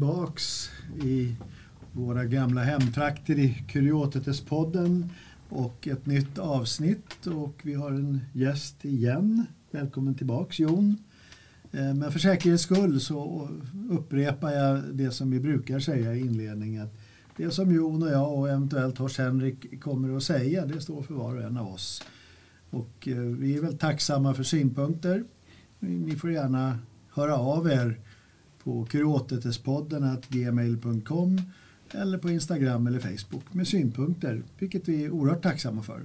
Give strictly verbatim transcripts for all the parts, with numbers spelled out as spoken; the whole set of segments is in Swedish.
tillbaks i våra gamla hemtrakter i Kuriotetes-podden och ett nytt avsnitt, och vi har en gäst igen. Välkommen tillbaks, Jon. Men för säkerhets skull så upprepar jag det som vi brukar säga i inledningen. Det som Jon och jag och eventuellt Lars-Henrik kommer att säga, det står för var och en av oss. Och vi är väl tacksamma för synpunkter. Ni får gärna höra av er på kuriotetespodden at gmail punkt com eller på Instagram eller Facebook med synpunkter, vilket vi är oerhört tacksamma för.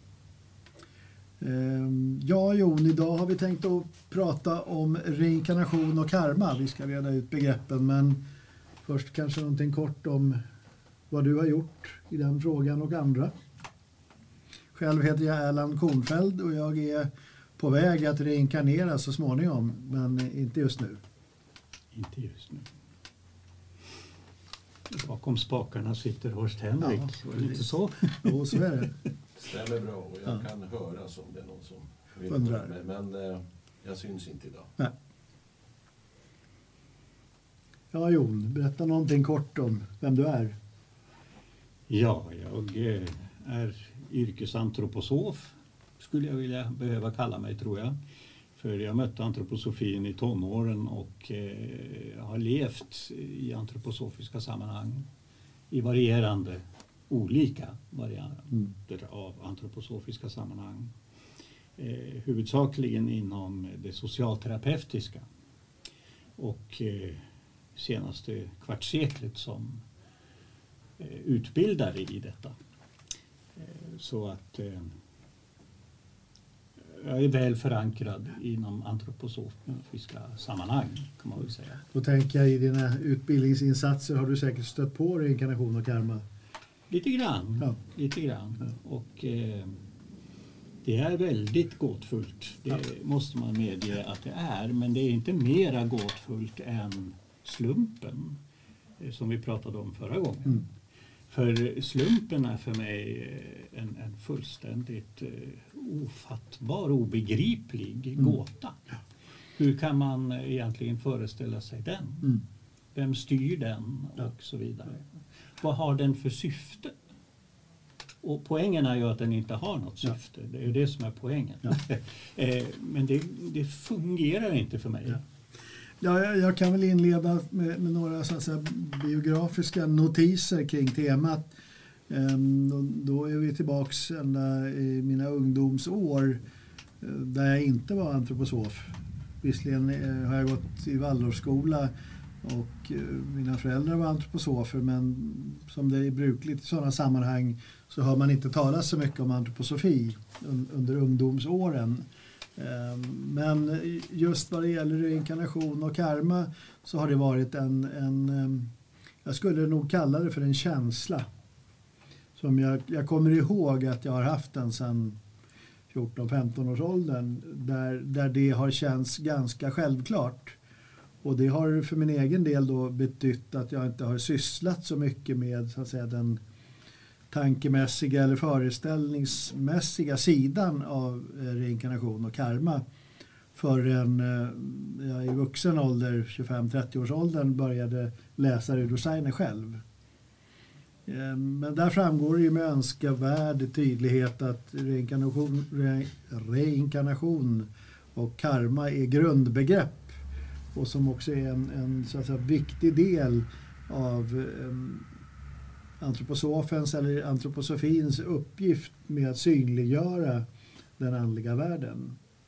Ja, Jon, idag har vi tänkt att prata om reinkarnation och karma. Vi ska reda ut begreppen, men först kanske någonting kort om vad du har gjort i den frågan och andra. Själv heter jag Erland Kornfeld och jag är på väg att reinkarnera så småningom, men inte just nu. Inte just nu. Bakom spakarna sitter Horst-Henrik. Ja, inte så? Jo, så är det. Stämmer bra, och jag ja. kan höra som det är någon som vill Undrar. Mig, men eh, jag syns inte idag. Nej. Ja, Jon, berätta någonting kort om vem du är. Ja, jag är yrkesantroposof, skulle jag vilja behöva kalla mig, tror jag. För jag mötte antroposofin i tonåren och eh, har levt i antroposofiska sammanhang i varierande, olika varianter mm. av antroposofiska sammanhang. Eh, huvudsakligen inom det socialterapeutiska och eh, senaste kvartsseklet som eh, utbildare i detta. Eh, så att eh, jag är väl förankrad inom antroposofiska sammanhang, kan man väl säga. Då tänker jag, i dina utbildningsinsatser har du säkert stött på reinkarnation och karma. Lite grann, ja. lite grann. Ja. Och eh, det är väldigt gåtfullt, det ja. måste man medge att det är. Men det är inte mera gåtfullt än slumpen, eh, som vi pratade om förra gången. Mm. För slumpen är för mig en, en fullständigt uh, ofattbar, obegriplig mm. gåta. Ja. Hur kan man egentligen föreställa sig den? Mm. Vem styr den? Ja. Och så vidare. Vad har den för syfte? Och poängen är ju att den inte har något syfte. Ja. Det är ju det som är poängen. Ja. Men det, det fungerar inte för mig. Ja. Ja, jag, jag kan väl inleda med, med några så att säga, biografiska notiser kring temat. Ehm, då, då är vi tillbaks ända i mina ungdomsår eh, där jag inte var antroposof. Visserligen eh, har jag gått i Waldorfskola och eh, mina föräldrar var antroposofer, men som det är brukligt i sådana sammanhang så har man inte talat så mycket om antroposofi un, under ungdomsåren. Men just vad det gäller reinkarnation och karma så har det varit en, en jag skulle nog kalla det för en känsla som jag, jag kommer ihåg att jag har haft den sedan fjorton femton års åldern, där, där det har känts ganska självklart. Och det har för min egen del då betytt att jag inte har sysslat så mycket med, så att säga, den tankemässiga eller föreställningsmässiga sidan av reinkarnation och karma förrän jag i vuxen ålder, tjugofem trettio års åldern, började läsa Rudolf Steiner själv. Men där framgår det ju med önskvärd tydlighet att reinkarnation, re, reinkarnation och karma är grundbegrepp och som också är en, en så att säga, viktig del av um, antroposofens eller antroposofins uppgift med att synliggöra den andliga världen.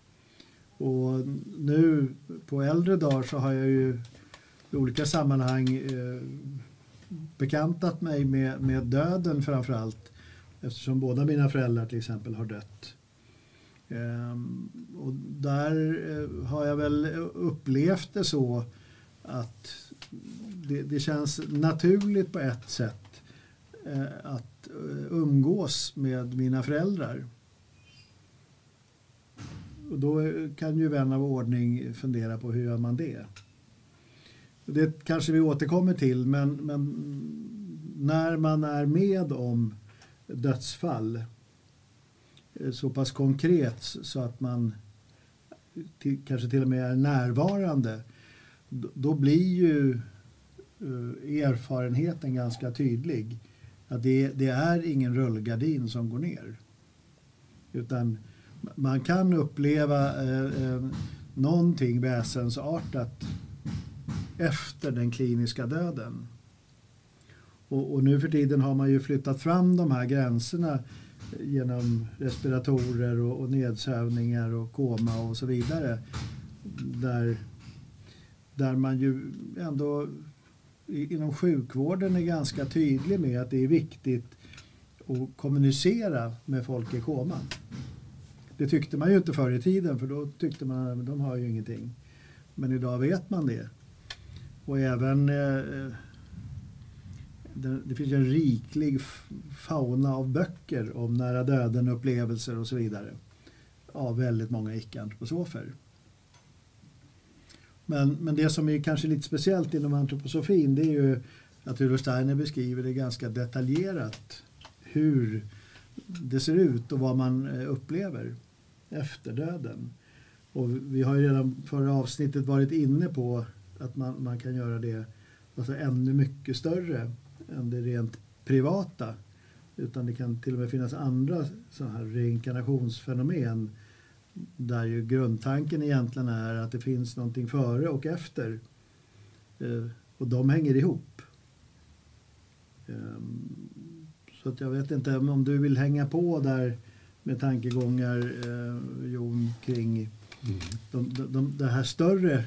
Och nu på äldre dagar så har jag ju i olika sammanhang eh, bekantat mig med, med döden framförallt, eftersom båda mina föräldrar till exempel har dött. Ehm, och där eh, har jag väl upplevt det så att det, det känns naturligt på ett sätt att umgås med mina föräldrar. Och då kan ju vän av ordning fundera på hur gör man det. Det kanske vi återkommer till, men, men när man är med om dödsfall så pass konkret så att man till, kanske till och med är närvarande, då, då blir ju uh, erfarenheten ganska tydlig. Att det, det är ingen rullgardin som går ner. Utan man kan uppleva uh, uh, någonting väsensartat efter den kliniska döden. Och, och nu för tiden har man ju flyttat fram de här gränserna genom respiratorer och, och nedsövningar och koma och så vidare. Där, där man ju ändå inom sjukvården är ganska tydlig med att det är viktigt att kommunicera med folk i koma. Det tyckte man ju inte förr i tiden, för då tyckte man att de har ju ingenting. Men idag vet man det. Och även eh, det, det finns en riklig fauna av böcker om nära döden, upplevelser och så vidare. Av väldigt många icke-antroposofer. Men, men det som är kanske lite speciellt inom antroposofin, det är ju att Rudolf Steiner beskriver det ganska detaljerat hur det ser ut och vad man upplever efter döden. Och vi har ju redan förra avsnittet varit inne på att man, man kan göra det alltså ännu mycket större än det rent privata. Utan det kan till och med finnas andra sådana här reinkarnationsfenomen där ju grundtanken egentligen är att det finns någonting före och efter. Eh, och de hänger ihop. Eh, så att jag vet inte om du vill hänga på där med tankegångar, eh, Jon, kring mm. de, de, de, det här större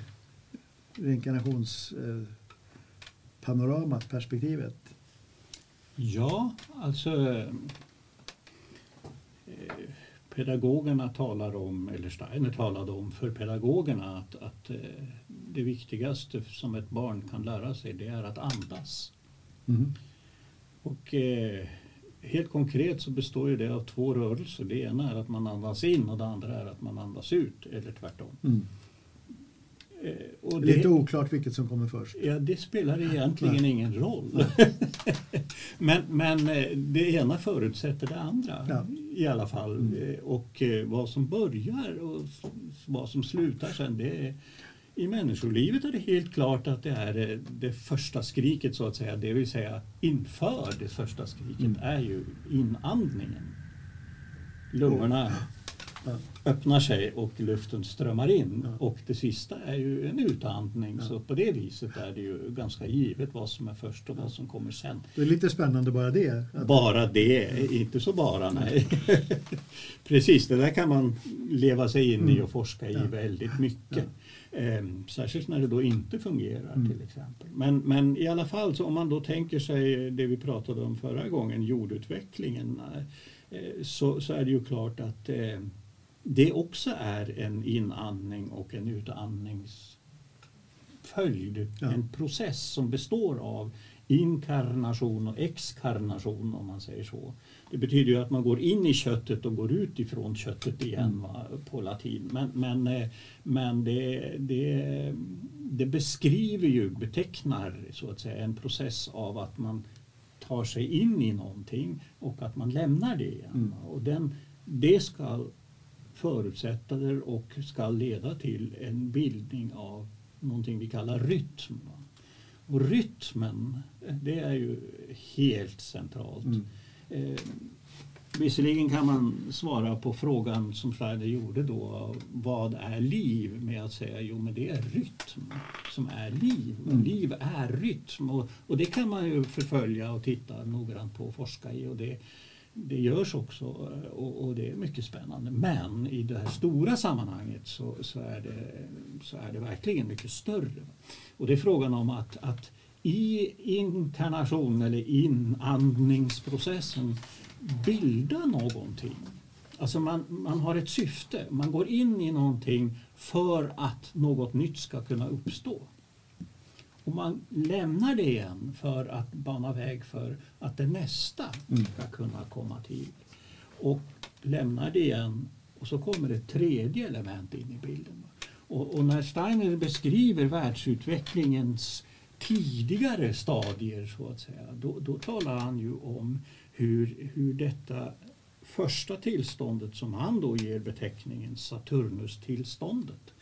reinkarnationspanoramat, eh, perspektivet. Ja, alltså eh, pedagogerna talar om, eller Steiner talade om för pedagogerna att, att eh, det viktigaste som ett barn kan lära sig, det är att andas. Mm. Och eh, helt konkret så består ju det av två rörelser. Det ena är att man andas in och det andra är att man andas ut, eller tvärtom. Mm. Eh, och det, Lite oklart vilket som kommer först. Ja, det spelar egentligen Nej. ingen roll. men, men det ena förutsätter det andra ja. i alla fall. Mm. Och vad som börjar och vad som slutar sen, det är, i människolivet är det helt klart att det är det första skriket så att säga. Det vill säga inför det första skriket mm. är ju inandningen. Lungorna ja. öppnar sig och luften strömmar in. Ja. Och det sista är ju en utandning. Ja. Så på det viset är det ju ganska givet vad som är först och vad som kommer sen. Det är lite spännande bara det. Att... Bara det, inte så bara, nej. Precis, det där kan man leva sig in mm. i och forska i ja. väldigt mycket. Ja. Eh, särskilt när det då inte fungerar mm. till exempel. Men, men i alla fall, så om man då tänker sig det vi pratade om förra gången, jordutvecklingen, eh, så, så är det ju klart att eh, det också är en inandning och en utandningsföljd. Ja. En process som består av inkarnation och exkarnation, om man säger så. Det betyder ju att man går in i köttet och går ut ifrån köttet igen va, på latin. Men, men, men det, det, det beskriver ju, betecknar så att säga en process av att man tar sig in i någonting och att man lämnar det igen. Mm. Och den, det ska förutsätta och ska leda till en bildning av någonting vi kallar rytm. Och rytmen, det är ju helt centralt. Mm. Eh, visserligen kan man svara på frågan som Steiner gjorde då, vad är liv, med att säga jo men det är rytm som är liv. Mm. Liv är rytm och, och det kan man ju förfölja och titta noggrant på och forska i och det, det görs också och, och det är mycket spännande. Men i det här stora sammanhanget så, så, är, det, så är det verkligen mycket större. Och det är frågan om att, att i inkarnation eller inandningsprocessen bilda någonting. Alltså man, man har ett syfte, man går in i någonting för att något nytt ska kunna uppstå. Och man lämnar det igen för att bana väg för att det nästa ska kunna komma till. Och lämnar det igen och så kommer ett tredje element in i bilden. Och, och när Steiner beskriver världsutvecklingens tidigare stadier så att säga, då, då talar han ju om hur, hur detta första tillståndet som han då ger beteckningen Saturnus-tillståndet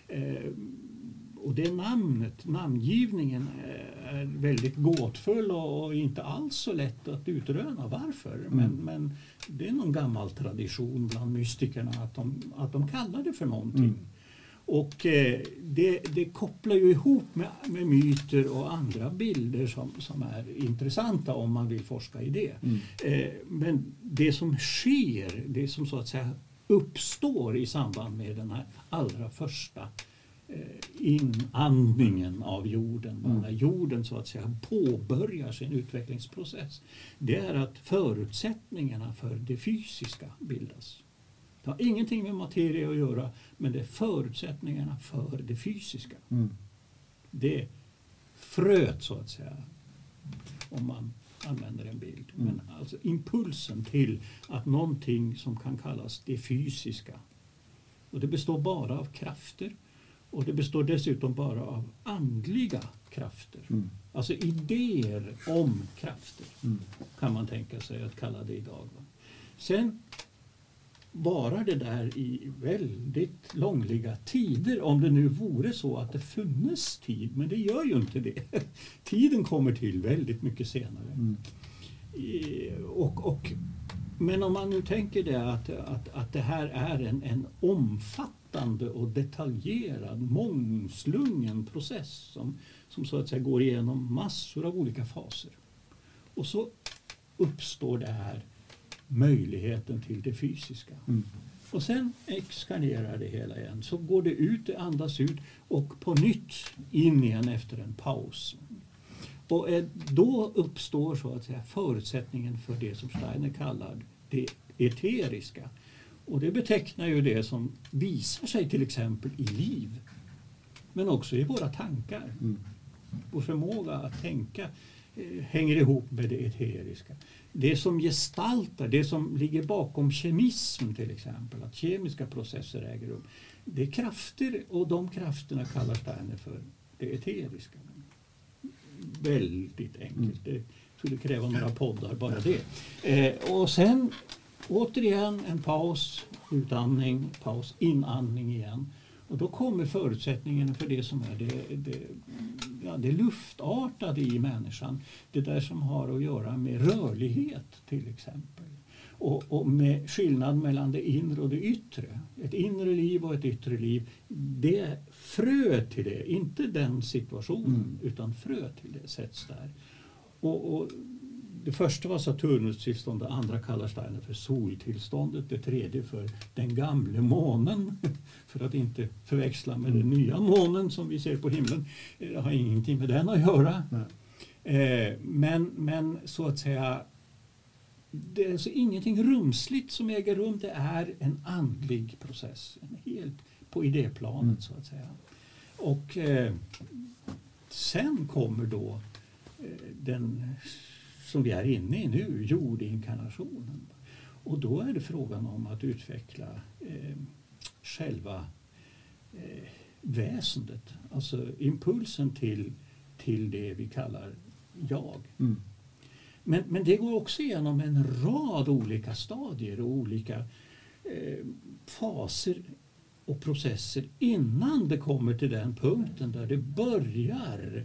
Eh, och det namnet, namngivningen är väldigt gåtfull och, och inte alls så lätt att utröna varför. Mm. Men, men det är någon gammal tradition bland mystikerna att de, att de kallar det för någonting. Mm. Och eh, det, det kopplar ju ihop med, med myter och andra bilder som, som är intressanta om man vill forska i det. Mm. Eh, men det som sker, det som så att säga uppstår i samband med den här allra första eh, inandningen av jorden, mm. när jorden så att säga påbörjar sin utvecklingsprocess, det är att förutsättningarna för det fysiska bildas. Det har ingenting med materia att göra, men det är förutsättningarna för det fysiska. Mm. Det fröet så att säga, om man använder en bild. Mm. Men alltså impulsen till att någonting som kan kallas det fysiska. Och det består bara av krafter. Och det består dessutom bara av andliga krafter. Mm. Alltså idéer om krafter mm. kan man tänka sig att kalla det idag. Sen varar det där i väldigt långliga tider, om det nu vore så att det funnes tid, men det gör ju inte det. Tiden kommer till väldigt mycket senare. Mm. I, och, och, men om man nu tänker det att, att, att det här är en, en omfattande och detaljerad, mångslungen process som, som så att säga går igenom massor av olika faser. Och så uppstår det här möjligheten till det fysiska. Mm. Och sen exkarnerar det hela igen. Så går det ut, det andas ut och på nytt in igen efter en paus. Och eh, då uppstår så att säga förutsättningen för det som Steiner kallar det eteriska. Och det betecknar ju det som visar sig till exempel i liv. Men också i våra tankar. Mm. Vår förmåga att tänka eh, hänger ihop med det eteriska. Det som gestaltar, det som ligger bakom kemism till exempel, att kemiska processer äger rum, det är krafter och de krafterna kallar Steiner för det eteriska. Väldigt enkelt, det skulle kräva några poddar bara det. Eh, och sen återigen en paus, utandning, paus, inandning igen. Och då kommer förutsättningen för det som är det, det, ja, det luftartade i människan. Det där som har att göra med rörlighet till exempel. Och, och med skillnad mellan det inre och det yttre. Ett inre liv och ett yttre liv. Det är frö till det, inte den situationen mm. utan frö till det sätts där. Och, och det första var Saturnus-tillstånd, det andra kallar Steiner för soltillståndet, det tredje för den gamla månen, för att inte förväxla med den nya månen som vi ser på himlen. Det har ingenting med den att göra. Eh, men, men så att säga, det är alltså ingenting rumsligt som äger rum, det är en andlig process, en helt på idéplanet mm. så att säga. Och eh, sen kommer då eh, den som vi är inne i nu, jordinkarnationen. Och då är det frågan om att utveckla eh, själva eh, väsendet. Alltså impulsen till, till det vi kallar jag. Mm. Men, men det går också igenom en rad olika stadier och olika eh, faser och processer innan det kommer till den punkten där det börjar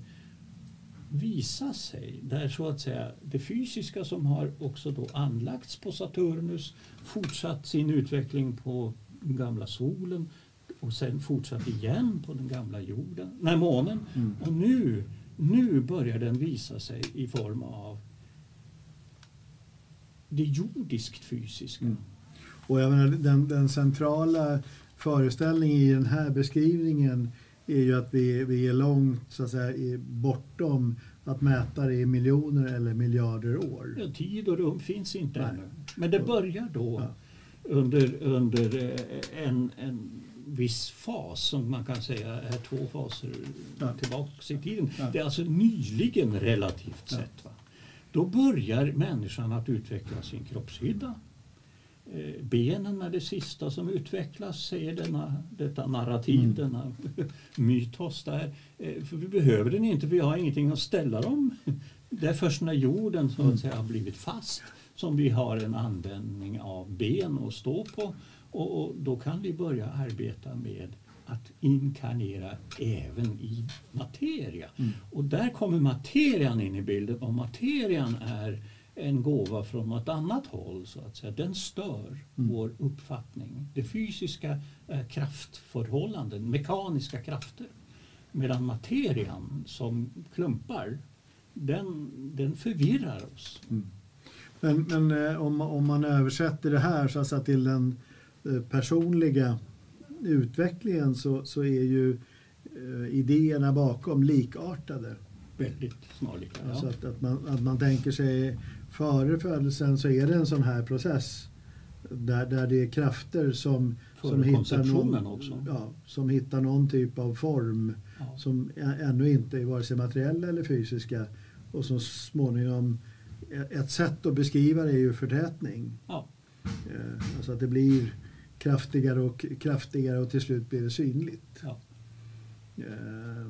visa sig, där så att säga det fysiska som har också då anlagts på Saturnus, fortsatt sin utveckling på den gamla solen och sen fortsatt igen på den gamla jorden, nej månen. Mm. Och nu, nu börjar den visa sig i form av det jordiskt fysiska. Mm. Och jag menar, den, den centrala föreställningen i den här beskrivningen är ju att vi, vi är långt så att säga, bortom att mäta det i miljoner eller miljarder år. Ja, tid och rum finns inte Nej. ännu. Men det börjar då ja. under, under en, en viss fas som man kan säga är två faser ja. tillbaka i tiden. Ja. Det är alltså nyligen relativt ja. sett. Va? Då börjar människan att utveckla sin kroppshydda. Benen är det sista som utvecklas, säger denna, detta narrativ, mm. denna mytos där. För vi behöver den inte, för vi har ingenting att ställa dem. Det är först när jorden så att säga har blivit fast som vi har en användning av ben att stå på. Och, och då kan vi börja arbeta med att inkarnera även i materia. Mm. Och där kommer materian in i bilden. Och materian är en gåva från något annat håll, så att säga. Den stör Mm. vår uppfattning. Det fysiska är kraftförhållanden, mekaniska krafter. Medan materian som klumpar, den, den förvirrar oss. Mm. Men, men eh, om, om man översätter det här så att säga, till den eh, personliga utvecklingen så, så är ju eh, idéerna bakom likartade. Väldigt snarlika. Ja. Alltså att, att, man, att man tänker sig före födelsen så är det en sån här process där, där det är krafter som, som, hittar någon, också. Ja, som hittar någon typ av form Ja. som ännu inte är vare sig materiella eller fysiska och som småningom, ett sätt att beskriva det är ju förtätning. Ja. Eh, alltså att det blir kraftigare och kraftigare och till slut blir det synligt. Ja. Eh,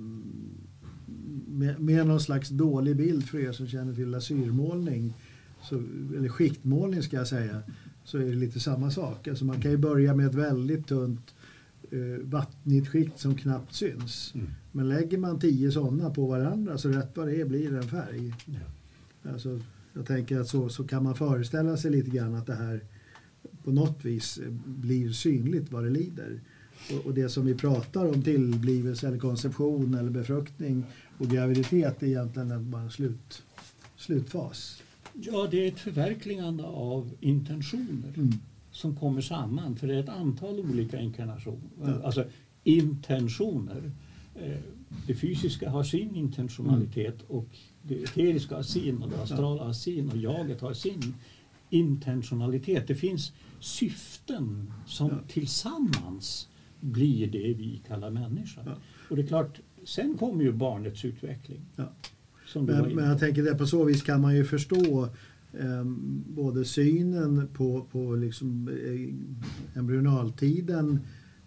med, med någon slags dålig bild för er som känner till lasyrmålning, så, eller skiktmålning ska jag säga, så är det lite samma sak. Alltså man kan ju börja med ett väldigt tunt eh, vattnigt skikt som knappt syns. Mm. Men lägger man tio sådana på varandra så rätt vad det är blir det en färg. Ja. Alltså, jag tänker att så, så kan man föreställa sig lite grann att det här på något vis blir synligt vad det lider. Och, och det som vi pratar om, tillblivelse eller konception eller befruktning och graviditet, är egentligen bara en slut, slutfas. Ja, det är ett förverkligande av intentioner Mm. som kommer samman. För det är ett antal olika inkarnationer. Ja. Alltså intentioner. Eh, Det fysiska har sin intentionalitet och det eteriska har sin och det astrala har sin och jaget har sin intentionalitet. Det finns syften som Ja. tillsammans blir det vi kallar människa. Ja. Och det är klart, sen kommer ju barnets utveckling. Ja. Som du var Men, inne men jag på. tänker att på så vis kan man ju förstå eh, både synen på, på liksom, eh, embryonaltiden.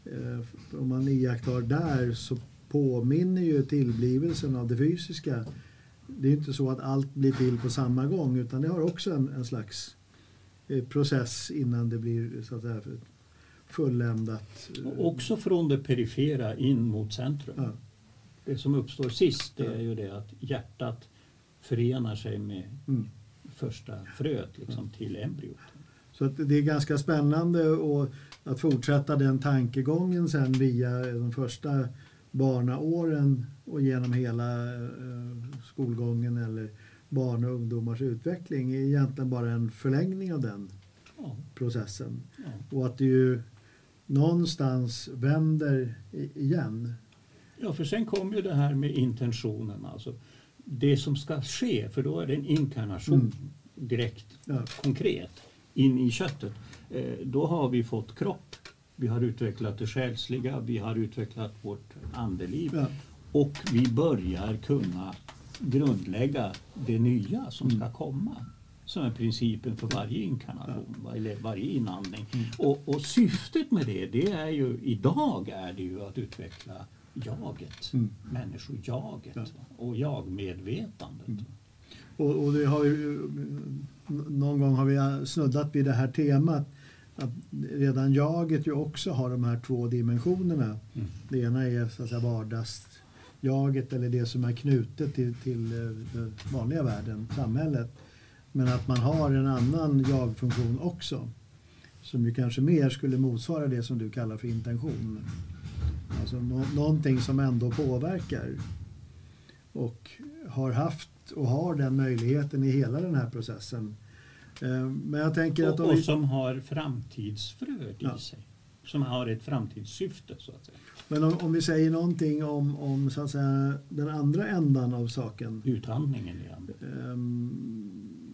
Eh, om man iakttar där så påminner ju tillblivelsen av det fysiska. Det är ju inte så att allt blir till på samma gång, utan det har också en, en slags eh, process innan det blir så att säga fulländat. Och också från det perifera in mot centrum. Ja. Det som uppstår sist, det Ja. är ju det att hjärtat förenar sig med Mm. första fröet liksom, till embryot. Så att det är ganska spännande och att fortsätta den tankegången sen via de första barnaåren och genom hela eh, skolgången eller barn- och ungdomars utveckling är egentligen bara en förlängning av den Ja. processen. Ja. Och att det ju någonstans vänder i- igen. ja, för sen kommer ju det här med intentionen. Alltså det som ska ske, för då är det en inkarnation Mm. direkt, Ja. konkret, in i köttet. Eh, då har vi fått kropp, vi har utvecklat det själsliga, vi har utvecklat vårt andeliv. Ja. Och vi börjar kunna grundlägga det nya som Mm. ska komma. Som är principen för varje inkarnation, varje, varje inandning. Mm. Och, och syftet med det, det är ju, idag är det ju att utveckla jaget, Mm. människojaget Ja. och jagmedvetandet. Mm. Och, och det har ju, någon gång har vi snuddat vid det här temat att redan jaget ju också har de här två dimensionerna. Mm. Det ena är så att säga vardagsjaget eller det som är knutet till, till eh, den vanliga världen, samhället. Men att man har en annan jagfunktion också som ju kanske mer skulle motsvara det som du kallar för intention. Alltså nå- någonting som ändå påverkar och har haft och har den möjligheten i hela den här processen. Eh, Men jag tänker att Och, om och vi, som har framtidsfröet Ja. i sig. Som har ett framtidssyfte, så att säga. men om, om vi säger någonting om, om så att säga, den andra ändan av saken. Utandningen igen. Ehm,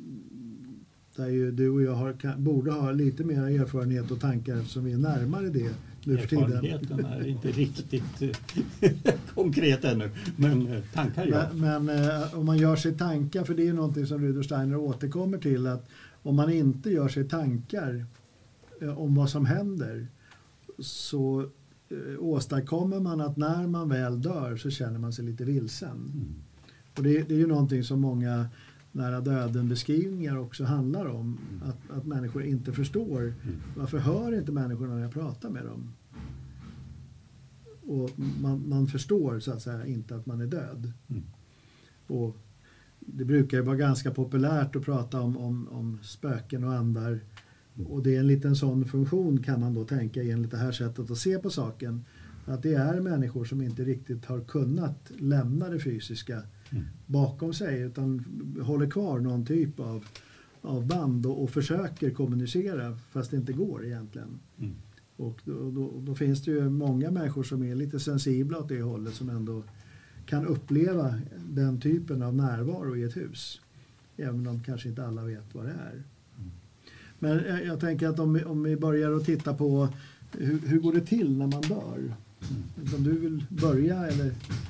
där ju du och jag har, kan, borde ha lite mer erfarenhet och tankar eftersom vi är närmare det nu för tiden. Erfarenheten är inte riktigt eh, konkret ännu, men eh, tankar ja. Men, men eh, om man gör sig tankar, för det är ju någonting som Rudolf Steiner återkommer till, att om man inte gör sig tankar eh, om vad som händer så eh, åstadkommer man att när man väl dör så känner man sig lite vilsen. Mm. Och det, det är ju någonting som många nära döden-beskrivningar också handlar om. Mm. Att, att människor inte förstår. Mm. Varför hör inte människor när jag pratar med dem? och man, man förstår så att säga inte att man är död. Mm. Och det brukar ju vara ganska populärt att prata om, om, om spöken och andar. Och det är en liten sån funktion kan man då tänka enligt det här sättet att se på saken. Att det är människor som inte riktigt har kunnat lämna det fysiska mm. bakom sig utan håller kvar någon typ av, av band och, och försöker kommunicera fast det inte går egentligen. Mm. Och då, då, då finns det ju många människor som är lite sensibla åt det hållet som ändå kan uppleva den typen av närvaro i ett hus. Även om kanske inte alla vet vad det är. Mm. Men jag, jag tänker att om vi, om vi börjar att titta på hur, hur går det till när man dör? Mm. Om du vill börja eller?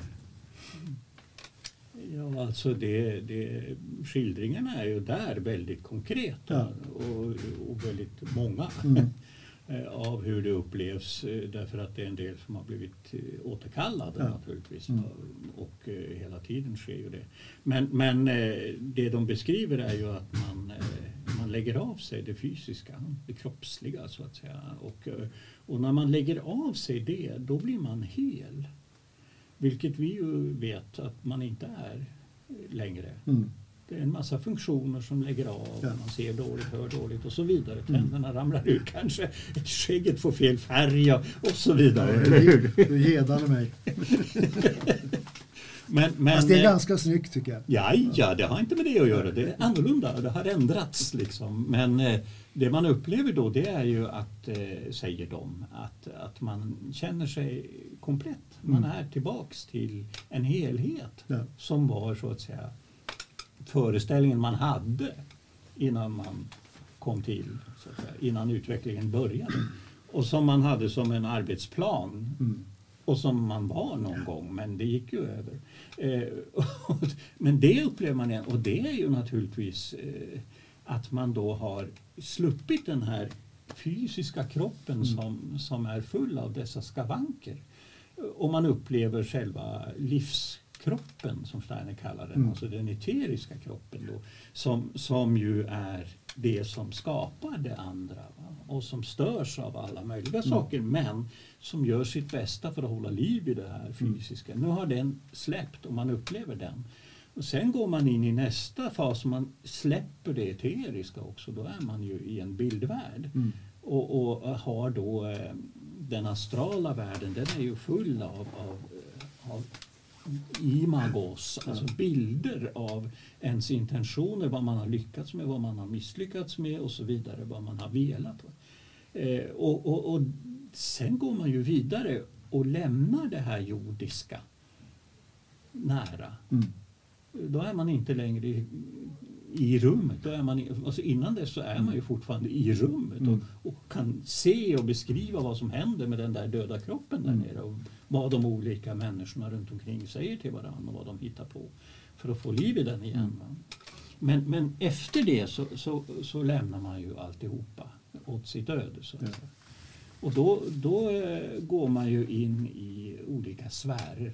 Ja, alltså det, det, skildringarna är ju där väldigt konkreta ja. och, och väldigt många. Mm. av hur det upplevs därför att det är en del som har blivit återkallade ja. naturligtvis mm. och eh, hela tiden sker ju det. Men, men eh, det de beskriver är ju att man, eh, man lägger av sig det fysiska, det kroppsliga så att säga. Och, och när man lägger av sig det, då blir man hel. Vilket vi ju vet att man inte är längre. Mm. Det är en massa funktioner som lägger av, ja. man ser dåligt, hör dåligt och så vidare. Tänderna mm. ramlar ut kanske, skägget får fel färg och så vidare. Ja, du gedade mig. men, men, Fast det är ganska snyggt tycker jag. Ja, ja, det har inte med det att göra. Det är annorlunda, det har ändrats liksom. Men eh, det man upplever då, det är ju att, eh, säger de, att, att man känner sig komplett. Man mm. är tillbaks till en helhet ja. som var så att säga föreställningen man hade innan man kom till, så att säga, innan utvecklingen började. Och som man hade som en arbetsplan. Mm. Och som man var någon gång, men det gick ju över. Eh, men det upplever man igen. Och det är ju naturligtvis eh, att man då har sluppit den här fysiska kroppen mm. som, som är full av dessa skavanker. Och man upplever själva livs kroppen som Steiner kallar den, mm. alltså den eteriska kroppen då, som, som ju är det som skapar det andra va? Och som störs av alla möjliga mm. saker men som gör sitt bästa för att hålla liv i det här fysiska. Mm. Nu har den släppt och man upplever den. Och sen går man in i nästa fas, man släpper det eteriska också, då är man ju i en bildvärld. Mm. Och, och har då eh, den astrala världen, den är ju full av, av, av imagos, alltså bilder av ens intentioner, vad man har lyckats med, vad man har misslyckats med och så vidare, vad man har velat. Eh, och, och, och sen går man ju vidare och lämnar det här jordiska nära. Mm. Då är man inte längre i, i rummet. Då är man i, alltså innan det så är man ju fortfarande i rummet mm. och, och kan se och beskriva vad som händer med den där döda kroppen där nere och vad de olika människorna runt omkring säger till varandra och vad de hittar på för att få liv i den igen. Mm. Men, men efter det så, så, så lämnar man ju alltihopa åt sitt öde. Så ja. Och då, då eh, går man ju in i olika sfärer.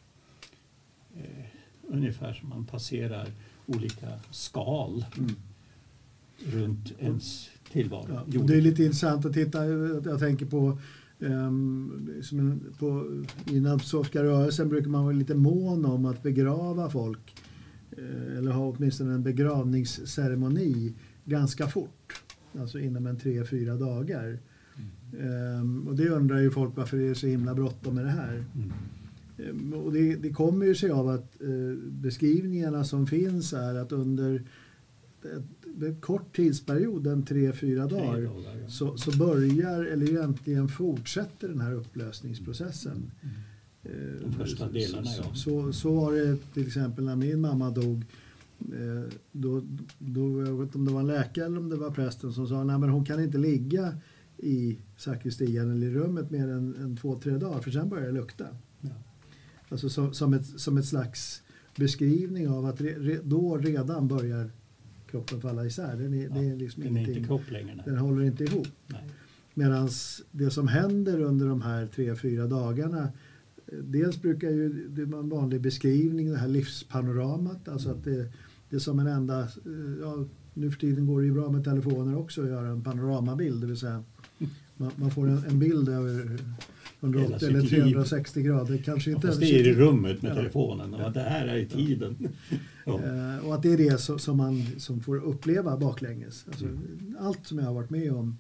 Eh, ungefär som man passerar olika skal mm. runt ens tillvaro. Ja, det är lite intressant att titta, jag tänker på Um, som en, på, i den absorpska rörelsen brukar man vara lite mån om att begrava folk eh, eller ha åtminstone en begravningsceremoni ganska fort, alltså inom en tre, fyra dagar. Mm. Um, och det undrar ju folk varför det är så himla bråttom med det här. Mm. Um, och det, det kommer ju sig av att uh, beskrivningarna som finns är att under en kort tidsperiod, en tre, fyra dagar, dagar ja. så, så börjar eller egentligen fortsätter den här upplösningsprocessen. Mm. De första delarna, ja. Så, så, så var det till exempel när min mamma dog. Då, då, jag vet inte om det var en läkare eller om det var prästen som sa nej men hon kan inte ligga i sakristian eller i rummet mer än, än två, tre dagar för sen börjar det lukta. Ja. Alltså som, som, ett, som ett slags beskrivning av att re, re, då redan börjar kroppen falla isär. Den är, ja, det är liksom den är inte kropp längre. Den håller inte ihop. Medan det som händer under de här tre, fyra dagarna, dels brukar ju, det vara en vanlig beskrivning, det här livspanoramat, alltså mm. att det, det är som en enda, ja, nu för tiden går det ju bra med telefoner också att göra en panoramabild, det vill säga man, man får en, en bild över hundraåttio eller trehundrasextio grader. Kanske inte fast det är i rummet med ja. telefonen och det här är i tiden. Ja. Ja. Och att det är det som man som får uppleva baklänges. Alltså, mm. Allt som jag har varit med om.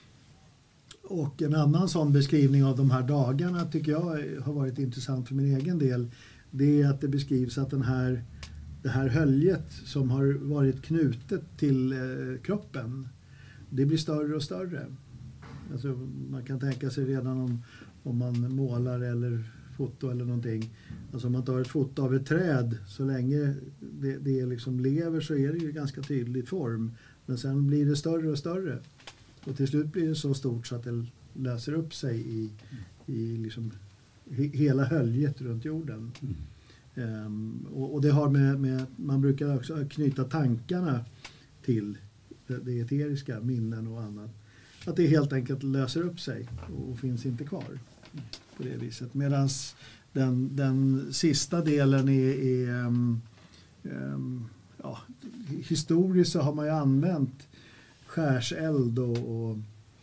Och en annan sån beskrivning av de här dagarna tycker jag har varit intressant för min egen del. Det är att det beskrivs att den här, det här höljet som har varit knutet till eh, kroppen, det blir större och större. Alltså, man kan tänka sig redan om, om man målar eller foto eller någonting. Alltså om man tar ett foto av ett träd, så länge det, det liksom lever så är det ju ganska tydlig form. Men sen blir det större och större. Och till slut blir det så stort så att det löser upp sig i, i liksom he, hela höljet runt jorden. Mm. Um, och, och det har med, med, man brukar också knyta tankarna till det, det eteriska, minnen och annat. Att det helt enkelt löser upp sig och, och finns inte kvar på det viset. Medan den, den sista delen är, är um, um, ja, historiskt så har man ju använt skärseld och, och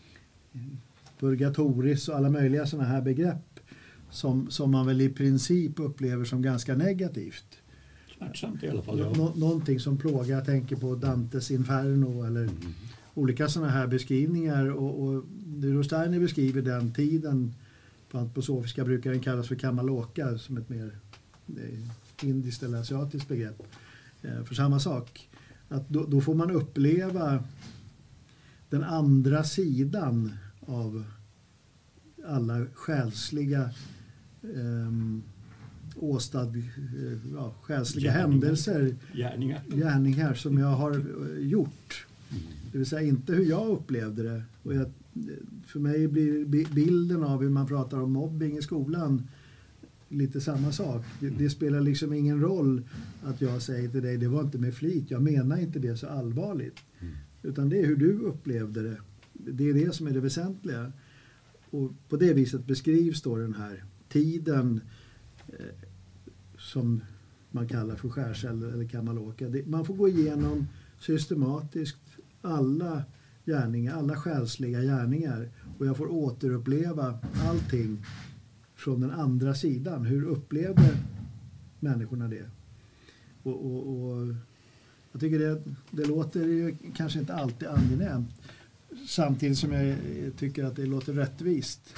purgatoris och alla möjliga sådana här begrepp som, som man väl i princip upplever som ganska negativt. Smärtsamt i alla fall, ja. Nå, någonting som plågar, jag tänker på Dantes Inferno eller mm. olika sådana här beskrivningar. Och, och Rudolf Steiner beskriver den tiden, på antroposofiska brukar den kallas för Kamaloka, som ett mer eh, indiskt eller asiatiskt begrepp. Eh, för samma sak. Att då, då får man uppleva den andra sidan av alla själsliga eh, åstad, eh, ja, själsliga gärningar. händelser, gärningar. gärningar som jag har eh, gjort. Mm. Det vill säga inte hur jag upplevde det. Och jag, för mig blir bilden av hur man pratar om mobbing i skolan lite samma sak. Det, det spelar liksom ingen roll att jag säger till dig, det var inte med flit, jag menar inte det så allvarligt. Mm. Utan det är hur du upplevde det. Det är det som är det väsentliga. Och på det viset beskrivs då den här tiden eh, som man kallar för skärseld eller Kamaloka. Det, man får gå igenom systematiskt alla gärningar, alla själsliga gärningar. Och jag får återuppleva allting från den andra sidan. Hur upplevde människorna det? Och, och, och jag tycker det, det låter ju kanske inte alltid angenämt. Samtidigt som jag tycker att det låter rättvist.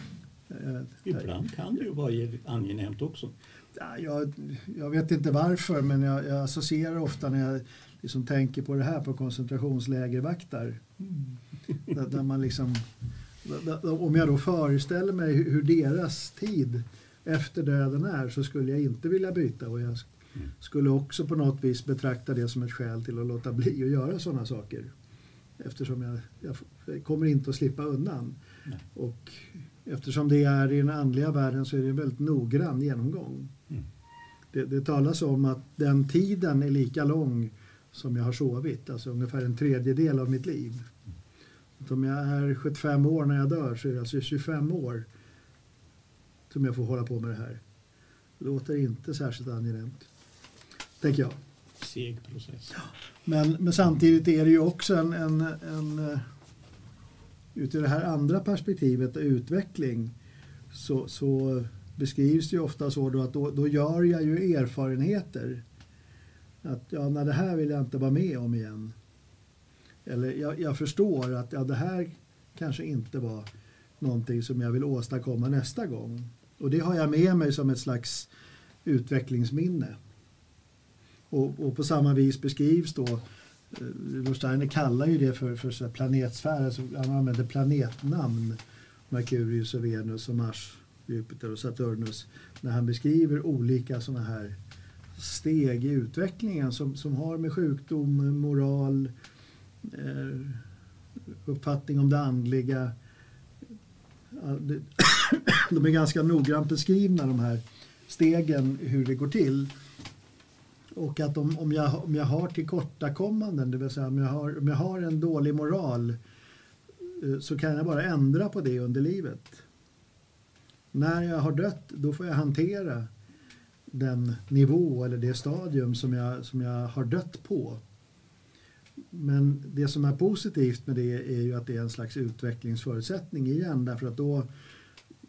Ibland kan det ju vara angenämt också. Ja, jag, jag vet inte varför, men jag, jag associerar ofta när jag liksom tänker på det här på koncentrationslägervaktar. Mm. Där, där man liksom, där, om jag då föreställer mig hur, hur deras tid efter döden är, så skulle jag inte vilja byta. Och jag skulle också på något vis betrakta det som ett skäl till att låta bli att göra sådana saker. Eftersom jag, jag kommer inte att slippa undan. Nej. Och eftersom det är i den andliga världen så är det en väldigt noggrann genomgång. Mm. Det, det talas om att den tiden är lika lång som jag har sovit. Alltså ungefär en tredjedel av mitt liv. Mm. Att om jag är sjuttiofem år när jag dör, så är det alltså tjugofem år som jag får hålla på med det här. Det låter inte särskilt angenämt, tänker jag. Seg process. Men, men samtidigt är det ju också en, en, en ute i det här andra perspektivet, utveckling, så, så beskrivs det ju ofta så då att då, då gör jag ju erfarenheter. Att ja, när det här vill jag inte vara med om igen. Eller jag, jag förstår att ja, det här kanske inte var någonting som jag vill åstadkomma nästa gång. Och det har jag med mig som ett slags utvecklingsminne. Och, och på samma vis beskrivs då, Rudolf Steiner kallar ju det för, för så planetsfär, alltså han använder planetnamn, Merkurius och Venus och Mars, Jupiter och Saturnus, när han beskriver olika sådana här steg i utvecklingen som, som har med sjukdom, moral, eh, uppfattning om det andliga. De är ganska noggrant beskrivna, de här stegen, hur det går till. Och att om, om, jag, om jag har tillkortakommanden, det vill säga om jag har, om jag har en dålig moral, så kan jag bara ändra på det under livet. När jag har dött, då får jag hantera den nivå eller det stadium som jag, som jag har dött på. Men det som är positivt med det är ju att det är en slags utvecklingsförutsättning igen, därför att då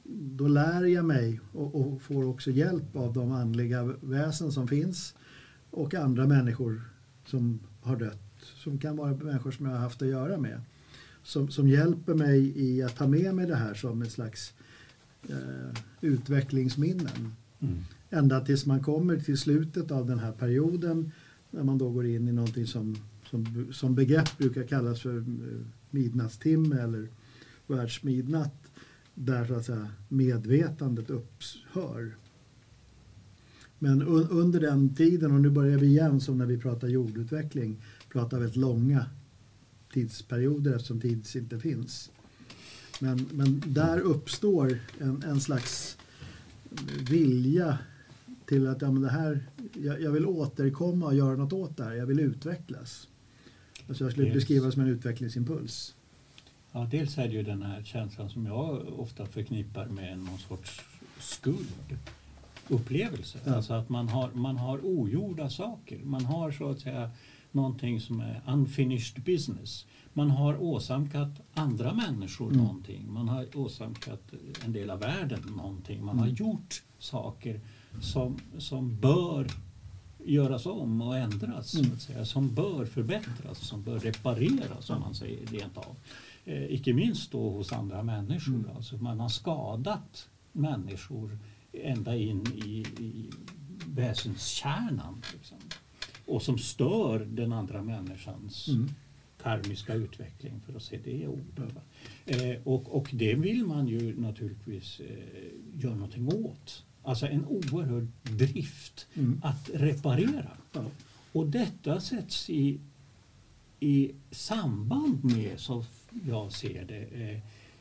då lär jag mig och, och får också hjälp av de andliga väsen som finns och andra människor som har dött, som kan vara människor som jag har haft att göra med, som, som hjälper mig i att ta med mig det här som en slags eh, utvecklingsminnen. Mm. Ända tills man kommer till slutet av den här perioden, när man då går in i någonting som, som, som begrepp brukar kallas för midnattstimme eller världsmidnatt, där så att säga, medvetandet upphör. Men un, under den tiden, och nu börjar vi igen som när vi pratar jordutveckling, pratar väldigt långa tidsperioder eftersom tids inte finns. Men, men där uppstår en, en slags vilja till att ja, men det här, jag, jag vill återkomma och göra något åt det här. Jag vill utvecklas. Alltså jag skulle beskriva det som en utvecklingsimpuls. Ja, dels är det ju den här känslan som jag ofta förknippar med någon sorts skuldupplevelse. Ja. Alltså att man har, man har ogjorda saker. Man har så att säga någonting som är unfinished business. Man har åsamkat andra människor mm. någonting. Man har åsamkat en del av världen någonting. Man mm. har gjort saker som, som bör göras om och ändras. Mm. Så att säga, som bör förbättras, som bör repareras, som man säger rent av. Eh, icke minst då hos andra människor. Mm. Alltså man har skadat människor ända in i, i väsenskärnan. Liksom. Och som stör den andra människans mm. karmiska utveckling, för att se det ordet. Eh, och, och det vill man ju naturligtvis eh, göra någonting åt. Alltså en oerhörd drift mm. att reparera. Ja. Och detta sätts i, i samband med, så jag ser det, eh,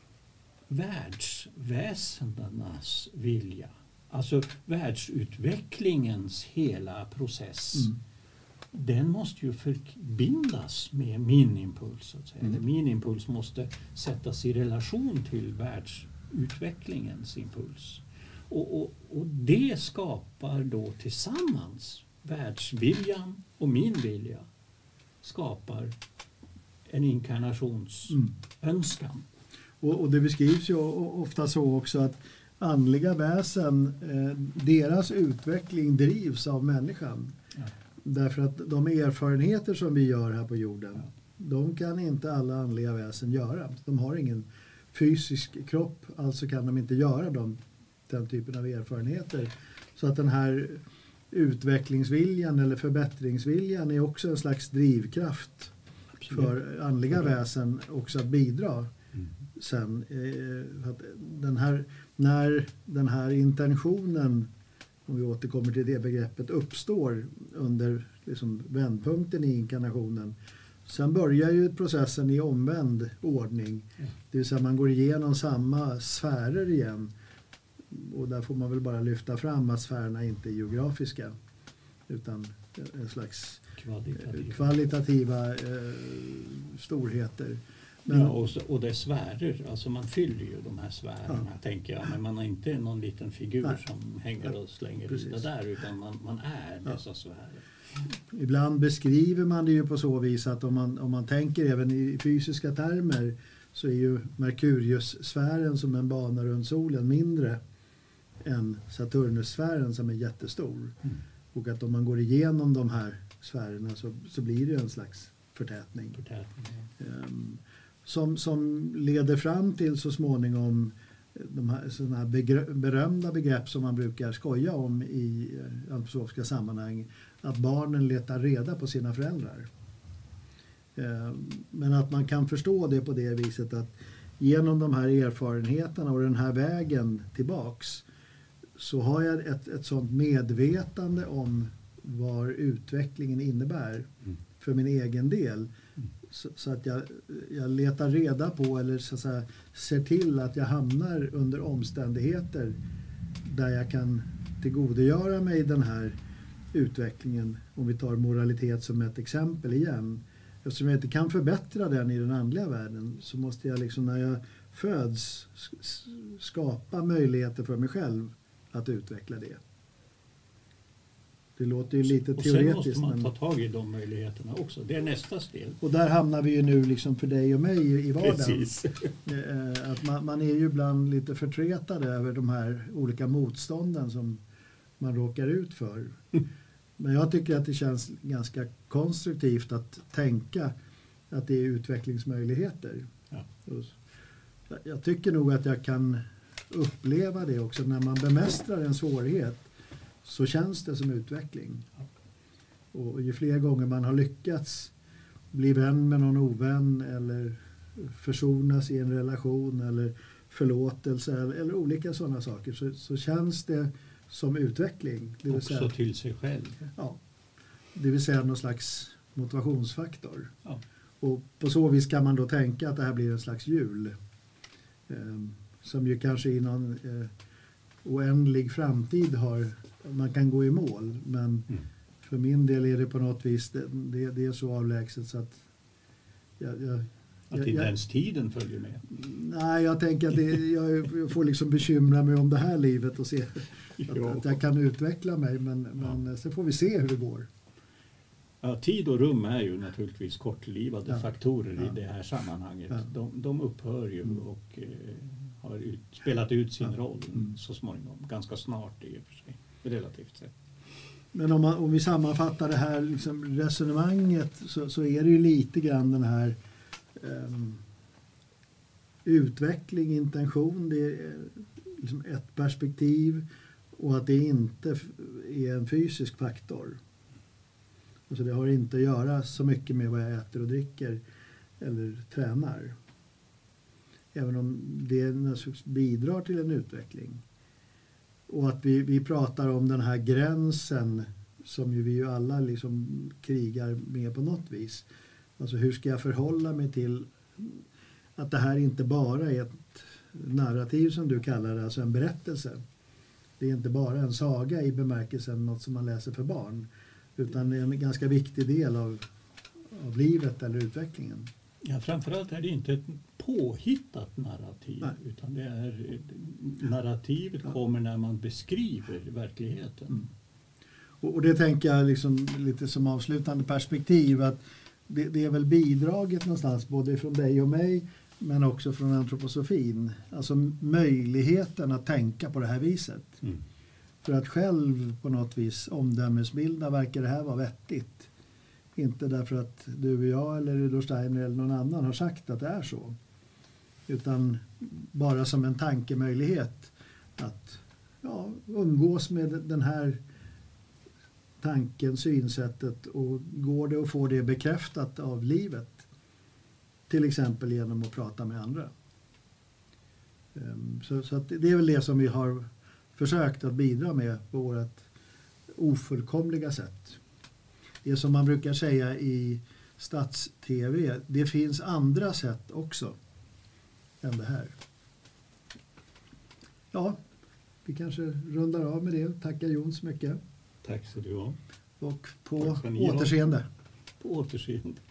världsväsendenas vilja. Alltså världsutvecklingens hela process. Mm. Den måste ju förbindas med min impuls. Så att säga. Mm. Min impuls måste sättas i relation till världsutvecklingens impuls. Och, och, och det skapar då tillsammans, världsviljan och min vilja skapar en inkarnationsönskan. Mm. Och, och det beskrivs ju ofta så också att andliga väsen, eh, deras utveckling drivs av människan. Ja. Därför att de erfarenheter som vi gör här på jorden, ja. de kan inte alla andliga väsen göra. De har ingen fysisk kropp, alltså kan de inte göra dem, den typen av erfarenheter. Så att den här utvecklingsviljan eller förbättringsviljan är också en slags drivkraft. Absolut. För andliga väsen också att bidra. Mm. Sen eh, att den här, när den här intentionen, om vi återkommer till det begreppet, uppstår under liksom vändpunkten i inkarnationen, sen börjar ju processen i omvänd ordning. Mm. Det vill säga man går igenom samma sfärer igen. Och där får man väl bara lyfta fram att sfärerna inte är geografiska utan en slags kvalitativa, kvalitativa eh, storheter. Men, ja, och, så, och det är sfärer, alltså man fyller ju de här sfärerna, ja. tänker jag, men man har inte någon liten figur Nej. som hänger och slänger det där, utan man, man är ja. dessa sfärer. Ibland beskriver man det ju på så vis att om man, om man tänker även i fysiska termer, så är ju Merkurius-sfären som en bana runt solen mindre än Saturnus-sfären som är jättestor. Mm. Och att om man går igenom de här sfärerna så, så blir det en slags förtätning. förtätning ja. um, som, som leder fram till så småningom de här, såna här begr- berömda begrepp som man brukar skoja om i uh, antroposofiska sammanhang, att barnen letar reda på sina föräldrar. Um, men att man kan förstå det på det viset att genom de här erfarenheterna och den här vägen tillbaks, så har jag ett, ett sånt medvetande om vad utvecklingen innebär mm. för min egen del. Mm. Så, så att jag, jag letar reda på, eller så att säga, ser till att jag hamnar under omständigheter där jag kan tillgodogöra mig den här utvecklingen. Om vi tar moralitet som ett exempel igen. Eftersom jag inte kan förbättra den i den andliga världen, så måste jag liksom när jag föds skapa möjligheter för mig själv att utveckla det. Det låter ju lite och teoretiskt. Sen måste man men... ta tag i de möjligheterna också. Det är nästa steg. Och där hamnar vi ju nu liksom för dig och mig i vardagen. Precis. Att man, man är ju ibland lite förtretad över de här olika motstånden som man råkar ut för. Men jag tycker att det känns ganska konstruktivt att tänka att det är utvecklingsmöjligheter. Ja. Jag tycker nog att jag kan uppleva det också. När man bemästrar en svårighet så känns det som utveckling. Och ju fler gånger man har lyckats bli vän med någon ovän eller försonas i en relation eller förlåtelse eller, eller olika sådana saker så, så känns det som utveckling. Det vill också säga, till sig själv. Ja, det vill säga någon slags motivationsfaktor. Ja. Och på så vis kan man då tänka att det här blir en slags hjul. Eh, som ju kanske i någon eh, oändlig framtid har, man kan gå i mål. Men Mm. för min del är det på något vis, det, det, det är så avlägset så att jag, jag, Att jag, inte jag, ens tiden följer med. nej, jag tänker att det, jag, jag får liksom bekymra mig om det här livet och se att, att jag kan utveckla mig. Men, men ja. Sen får vi se hur det går. Ja, tid och rum är ju naturligtvis kortlivade Ja. faktorer Ja. i det här sammanhanget. Ja. De, de upphör ju Mm. och eh, har ut, spelat ut sin Ja. roll Mm. så småningom. Ganska snart i och för sig, relativt sett. Men om, man, om vi sammanfattar det här liksom resonemanget så, så är det ju lite grann den här um, utveckling, intention, det är liksom ett perspektiv och att det inte är en fysisk faktor. Alltså det har inte att göra så mycket med vad jag äter och dricker eller tränar. Även om det naturligtvis bidrar till en utveckling. Och att vi, vi pratar om den här gränsen som ju vi ju alla liksom krigar med på något vis. Alltså hur ska jag förhålla mig till att det här inte bara är ett narrativ som du kallar det, alltså en berättelse. Det är inte bara en saga i bemärkelsen något som man läser för barn. Utan det är en ganska viktig del av, av livet eller utvecklingen. Ja, framförallt är det inte ett påhittat narrativ. Nej. Utan det är, narrativet Ja. kommer när man beskriver verkligheten. Mm. Och, och det tänker jag liksom lite som avslutande perspektiv att det, det är väl bidraget någonstans både från dig och mig men också från antroposofin. Alltså möjligheten att tänka på det här viset. Mm. För att själv på något vis omdömesbilda verkar det här vara vettigt. Inte därför att du och jag eller Rudolf Steiner eller någon annan har sagt att det är så. Utan bara som en tankemöjlighet att ja, umgås med den här tanken, synsättet och går det att få det bekräftat av livet. Till exempel genom att prata med andra. Så, så att det är väl det som vi har försökt att bidra med på vårt ofullkomliga sätt. Det är som man brukar säga i stats-tv, det finns andra sätt också än det här. Ja, vi kanske rundar av med det. Tackar Jon så mycket. Tack så du ha. Och på Tack ska ni ha. återseende. På återseende.